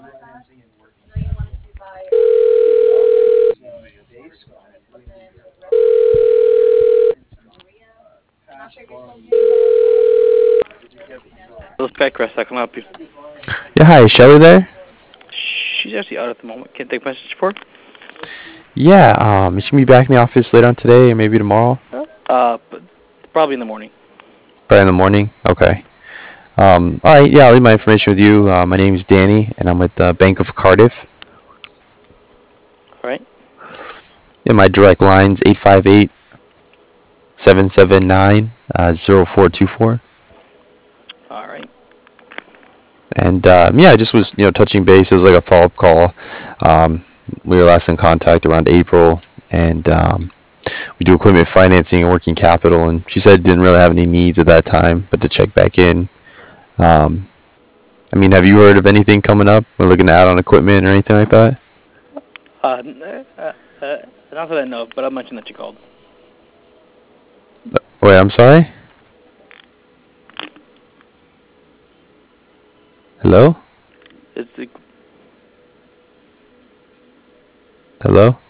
Those Peckrest, I can help you. Yeah, hi, is Shelly there? She's actually out at the moment. Can't take message for Yeah, is she gonna be back in the office later on today or maybe tomorrow? her. But probably in the morning. Probably in the morning. Okay. All right. Yeah, I'll leave my information with you. My name is Danny, and I'm with the Bank of Cardiff. All right. Yeah, my direct line's 858-779 0424. All right. And yeah, I just was touching base. It was like a follow up call. Um, we were last in contact around April, and we do equipment financing and working capital. And she said didn't really have any needs at that time, but to check back in. Um, I mean, have you heard of anything coming up? We're looking to add on equipment or anything like that? N- not that I know of, but I'll mention that you called. Wait, I'm sorry? Hello? It's the Hello?